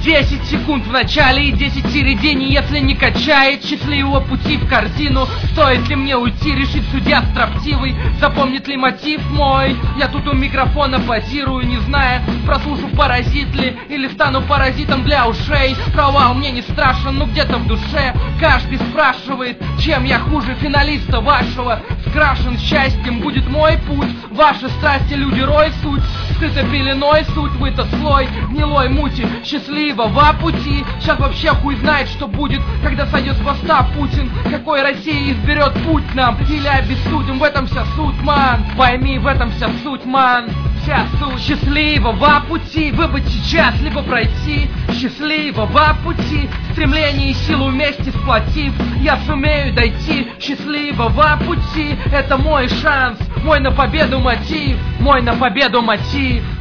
10 секунд в начале и 10 середине. Если не качает счастливого пути в корзину, стоит ли мне уйти, решит судья строптивый. Запомнит ли мотив мой? Я тут у микрофона позирую, не зная, прослушаю паразит ли или стану паразитом для ушей. Провал мне не страшен, но где-то в душе каждый спрашивает, чем я хуже финалиста вашего. Скрашен счастьем будет мой путь, ваши страсти, люди, рой суть, скрыто пеленой суть, вы-то слой гнилой мути счастливого пути. Сейчас вообще хуй знает, что будет, когда сойдет с поста Путин. Какой России изберет путь нам или обессудим, в этом вся суть, ман. Пойми, в этом вся суть, ман. Вся суть счастливого пути выбыть сейчас, либо пройти. Счастливого пути, стремление и силу вместе сплотив, я сумею дойти. Счастливого пути, это мой шанс, мой на победу мотив, мой на победу мотив.